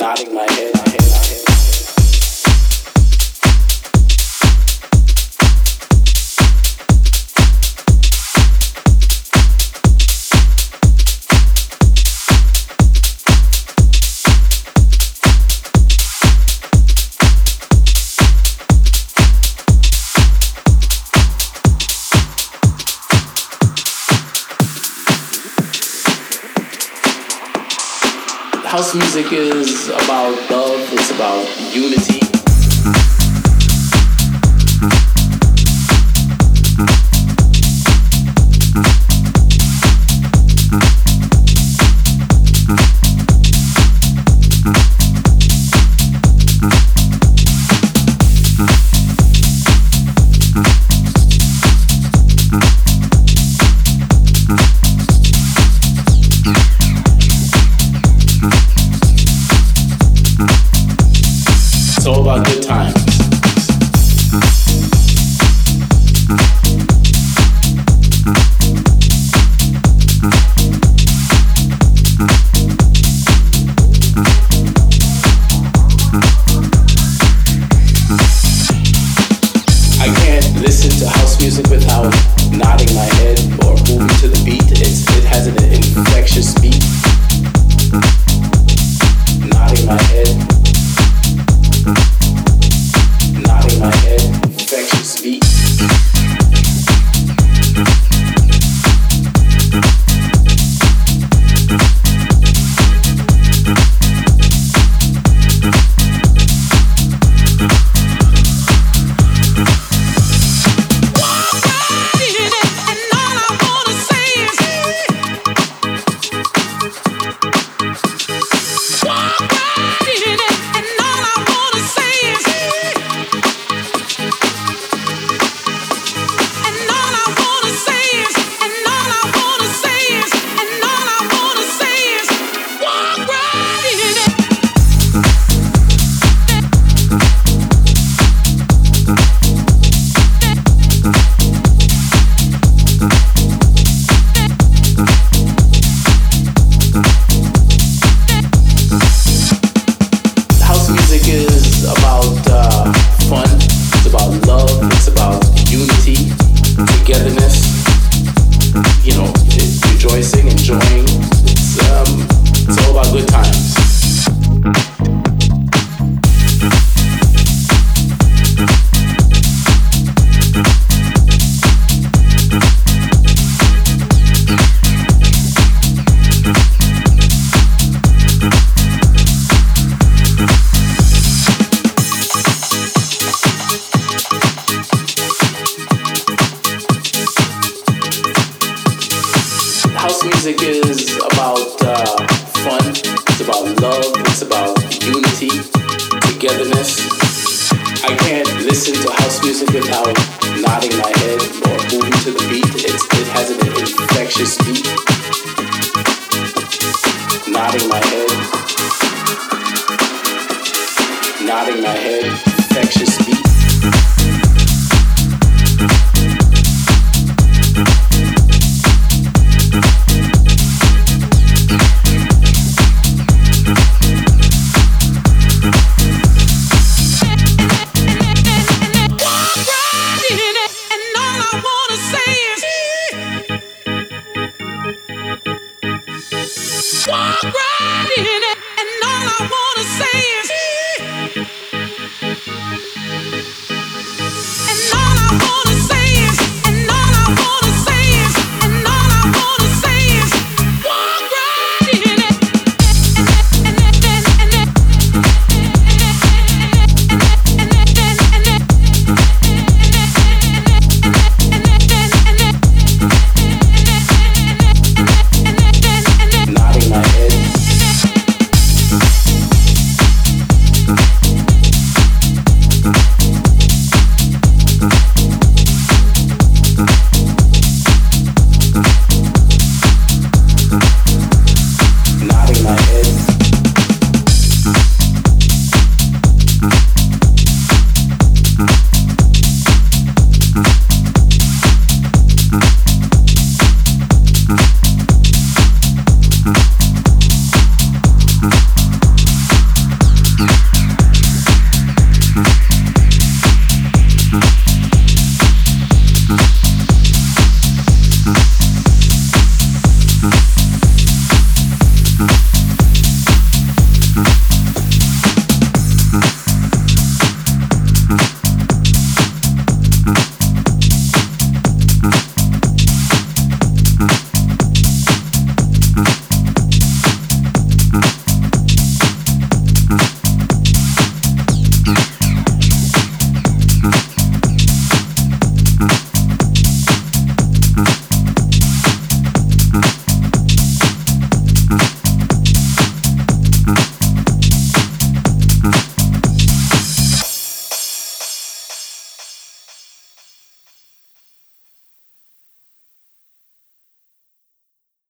nodding my head. House music is about love, it's about unity. It's all about good times. I can't listen to house music without nodding my head or moving to the beat. It has an infectious beat. Nodding my head. Nodding my head, infectious beat. Rejoicing, enjoying. It's all about good times. House music is about fun, it's about love, it's about unity, togetherness. I can't listen to house music without nodding my head or moving to the beat. It has an infectious beat. Nodding my head. Nodding my head, infectious beat. Walk right in it, and all I wanna say is